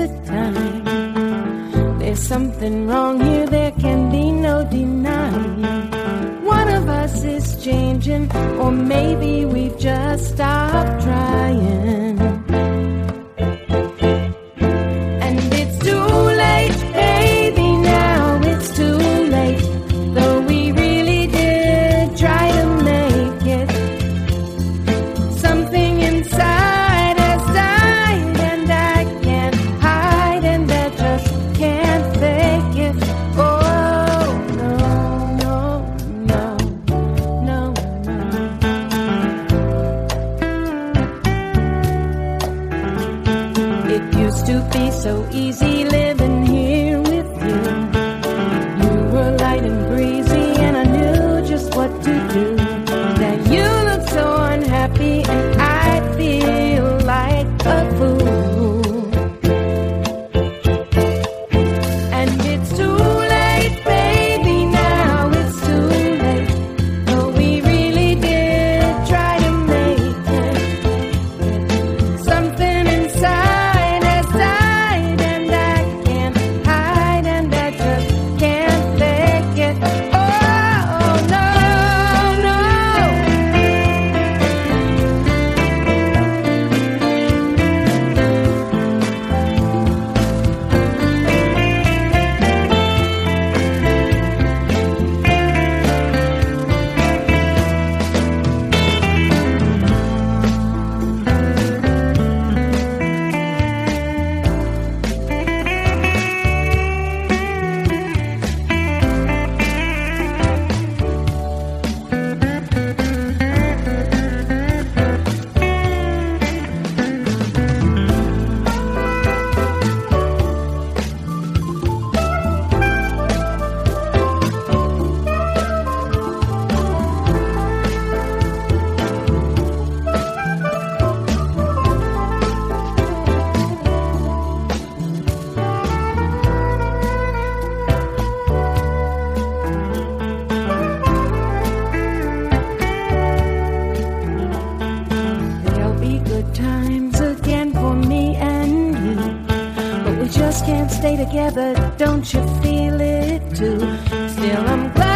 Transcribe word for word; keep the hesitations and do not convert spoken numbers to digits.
good time. There's something wrong here, there can be no denying. One of us is changing, or maybe we've just stopped trying. And it's too late, baby, now it's too late. Though we really did try to make it, something inside has died, and I can't hide, and I just can't fake it. Oh, no, no, no, no, no. It used to be so easy living here with you. You were light and breezy, and I knew just what to do. Now you look so unhappy, and I feel like a fool. And it's too late, baby, now it's too late. Though we really did try to make it, something inside has died, and I can't hide, and I just can't fake it. Oh, no, no. There'll be good times again for me and you, but we just can't stay together. Don't you feel it too? Still, I'm glad